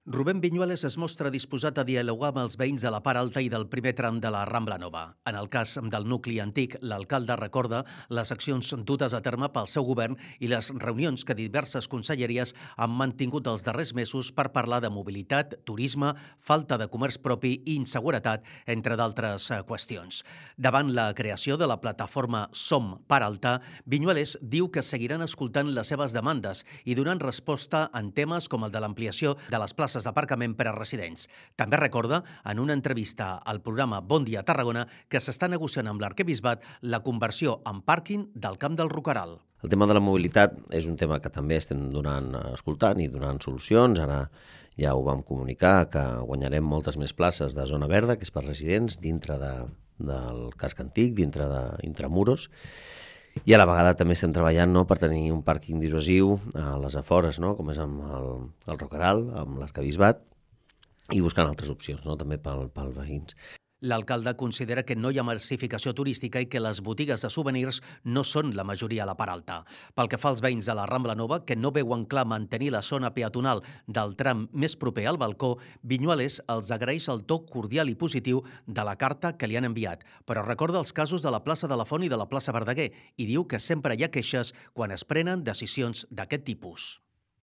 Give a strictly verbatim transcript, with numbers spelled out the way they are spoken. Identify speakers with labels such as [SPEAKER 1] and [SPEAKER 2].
[SPEAKER 1] Rubén Viñuales es mostra disposat a dialogar amb els veïns de la part alta i del primer tram de la Rambla Nova. En el cas del nucli antic, l'alcalde recorda les accions dutes a terme pel seu govern i les reunions que diverses conselleries han mantingut els darrers mesos per parlar de mobilitat, turisme, falta de comerç propi i inseguretat, entre d'altres eh, qüestions. Davant la creació de la plataforma Som Part Alta, Viñuales diu que seguiran escoltant les seves demandes i donant resposta en temes com el de l'ampliació de les places d'aparcament per a residents. També recorda, en una entrevista al programa Bon Dia Tarragona, que s'està negociant amb l'arquebisbat la conversió en pàrquing del Camp del Roqueral.
[SPEAKER 2] El tema de la mobilitat és un tema que també estem donant, escoltant i donant solucions. Ara ja ho vam comunicar, que guanyarem moltes més places de zona verda, que és per residents, dintre de, del casc antic, dintre d'intramuros. I a la vegada també estem treballant, no, per tenir un pàrquing dissuasiu a les afores, no, com és amb el, el Roqueral, amb l'arquebisbat, i buscant altres opcions, no, també pel, pel veïns.
[SPEAKER 1] L'alcalde considera que no hi ha massificació turística i que les botigues de souvenirs no són la majoria a la part alta. Pel que fa als veïns de la Rambla Nova, que no veuen clar mantenir la zona peatonal del tram més proper al balcó, Viñuales els agraeix el to cordial i positiu de la carta que li han enviat, però recorda els casos de la plaça de la Font i de la plaça Verdaguer i diu que sempre hi ha queixes quan es prenen decisions d'aquest tipus.